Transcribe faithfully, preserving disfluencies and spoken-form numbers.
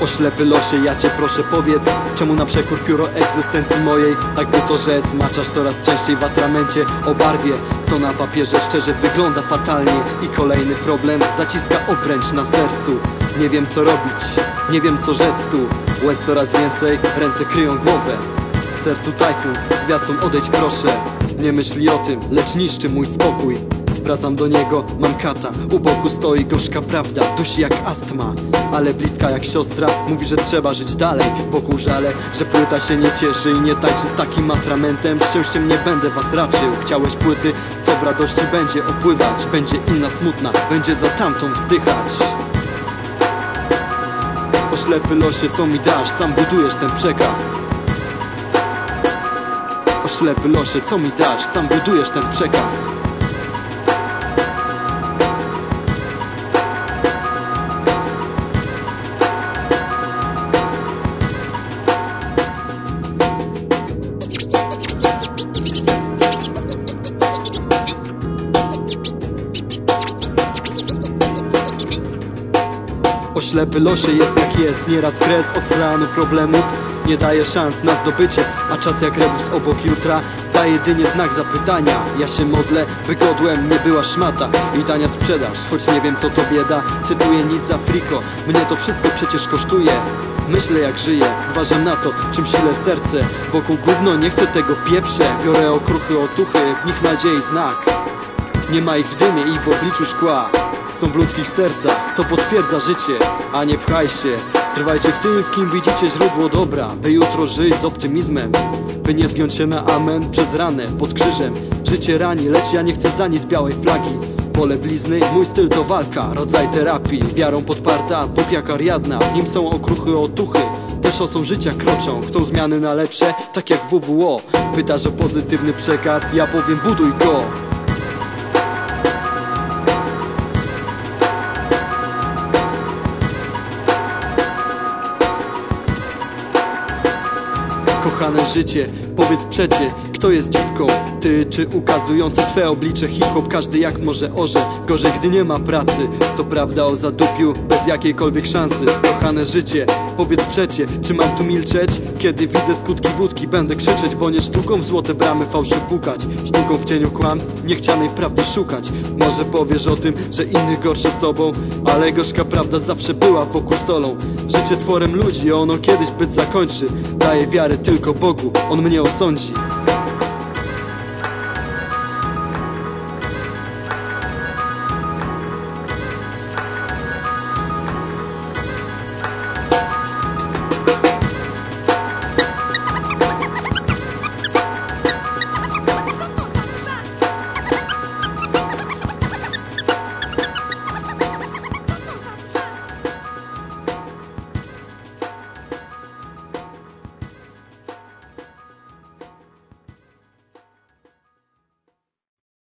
O ślepy losie, ja cię proszę powiedz, czemu na przekór pióro egzystencji mojej, tak by to rzec, maczasz coraz częściej w atramencie o barwie, to na papierze szczerze wygląda fatalnie. I kolejny problem zaciska obręcz na sercu. Nie wiem co robić, nie wiem co rzec tu. Łez coraz więcej, ręce kryją głowę. W sercu tajfun, zwiastun odejdź proszę. Nie myśli o tym, lecz niszczy mój spokój. Wracam do niego, mam kata, u boku stoi gorzka prawda, dusi jak astma, ale bliska jak siostra. Mówi, że trzeba żyć dalej, wokół żale, że płyta się nie cieszy i nie tańczy z takim atramentem. Szczęściem nie będę was raczył. Chciałeś płyty, co w radości będzie opływać. Będzie inna smutna, będzie za tamtą wzdychać. O ślepy losie, co mi dasz, sam budujesz ten przekaz. O ślepy losie, co mi dasz, sam budujesz ten przekaz. O ślepy losie, jest jak jest, nieraz kres oceanu problemów nie daje szans na zdobycie, a czas jak rebus obok jutra daje jedynie znak zapytania. Ja się modlę, wygodłem, nie była szmata i tania sprzedaż, choć nie wiem co to bieda. Cytuję nic za friko, mnie to wszystko przecież kosztuje. Myślę jak żyję, zważam na to, czym sile serce. Wokół gówno, nie chcę tego pieprze. Biorę okruchy, otuchy, w nich nadziei znak. Nie ma ich w dymie i w obliczu szkła. Są w ludzkich sercach, to potwierdza życie, a nie w hajsie. Trwajcie w tym, w kim widzicie źródło dobra, by jutro żyć z optymizmem, by nie zgiąć się na amen przez ranę pod krzyżem. Życie rani, lecz ja nie chcę za nic białej flagi. Wolę blizny, mój styl to walka, rodzaj terapii. Wiarą podparta, Bóg jak Ariadna, w nim są okruchy, otuchy. Też osą życia kroczą, chcą zmiany na lepsze, tak jak W W O. Pytasz o pozytywny przekaz, ja powiem buduj go. Kochane życie, powiedz przecie, kto jest dziwką? Ty czy ukazujący twe oblicze hip-hop? Każdy jak może orze, gorzej gdy nie ma pracy. To prawda o zadupiu, bez jakiejkolwiek szansy. Kochane życie, powiedz przecie, czy mam tu milczeć? Kiedy widzę skutki wódki, będę krzyczeć, bo nie sztuką w złote bramy fałszu pukać, sztuką w cieniu kłamstw, niechcianej prawdy szukać. Może powiesz o tym, że innych gorszy sobą, ale gorzka prawda zawsze była wokół solą. Życie tworem ludzi, ono kiedyś być zakończy. Daję wiarę tylko Bogu, On mnie osądzi.